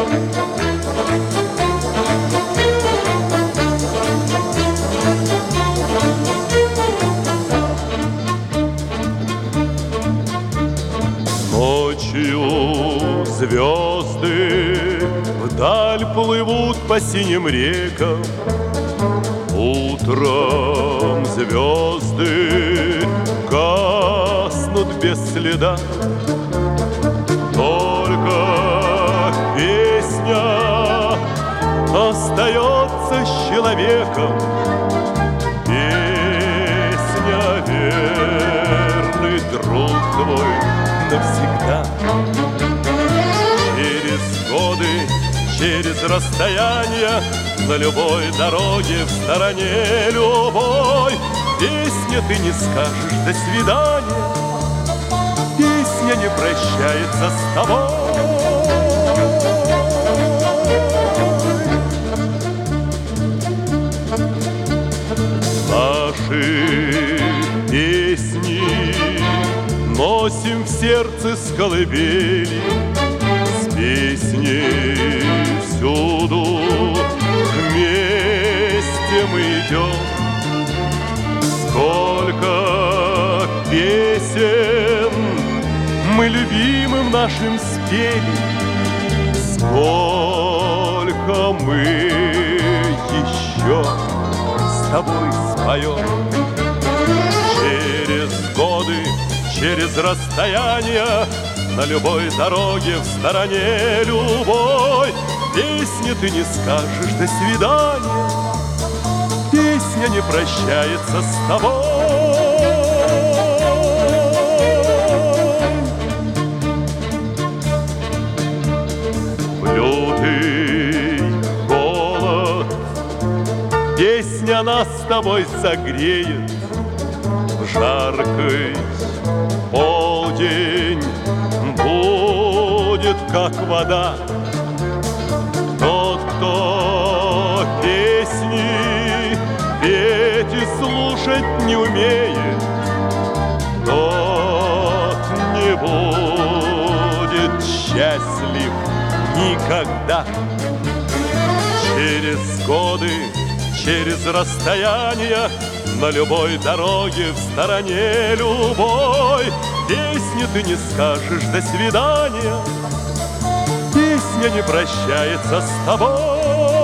Ночью звезды вдаль плывут по синим рекам, утром звезды гаснут без следа. Только песня остается с человеком, песня верный друг твой навсегда. Через годы, через расстояние, на любой дороге, в стороне любой песня ты не скажешь «до свидания», песня не прощается с тобой. Наши песни носим в сердце с колыбели, с песней всюду вместе мы идем. Сколько песен мы любимым нашим спели, сколько мы еще с тобой споем. Через годы, через расстояние, на любой дороге, в стороне любой песни ты не скажешь «до свидания», песня не прощается с тобой. В лютый голод песня нас с тобой согреет, в жаркий полдень будет как вода. Тот, кто песни петь и слушать не умеет, тот не будет счастлив никогда. Через годы, через расстояние, на любой дороге, в стороне любой песни ты не скажешь «до свидания», песня не прощается с тобой.